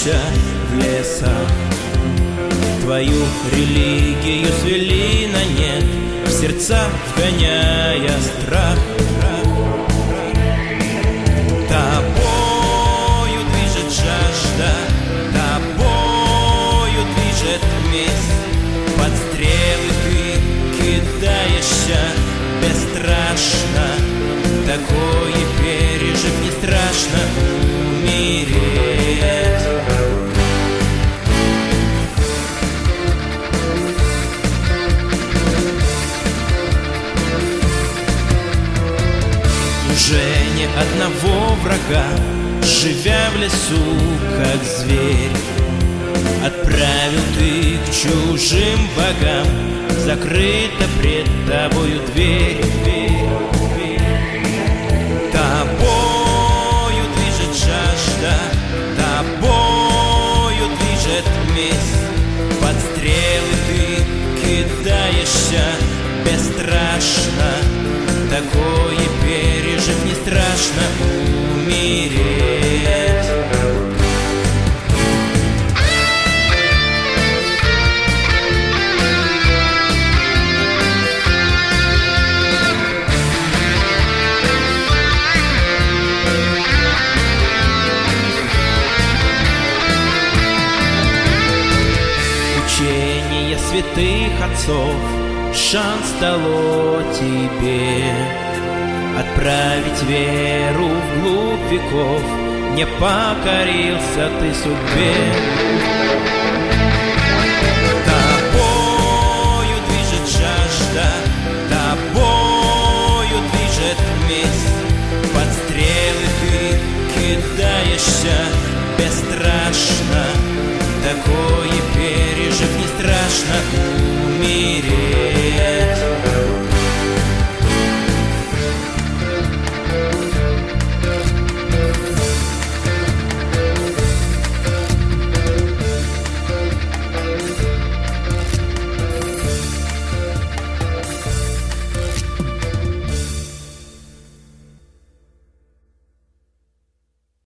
кидаешься в лесах. Твою религию свели на нет, в сердца вгоняя страх. Тобою движет жажда, тобою движет месть. Под стрелы ты кидаешься бесстрашно. Такое пережив, не страшно умереть. Уже не одного врага, живя в лесу, как зверь, отправил ты к чужим богам, закрыта пред тобою дверь. Тобою движет жажда, тобою движет месть. Под стрелы ты кидаешься бесстрашно. Такое пережив, не страшно умереть. Учение святых отцов шанс дало тебе отправить веру вглубь веков. Не покорился ты судьбе. Тобою движет жажда, тобою движет месть. Под стрелы ты кидаешься бесстрашно. Такое пережив, не страшно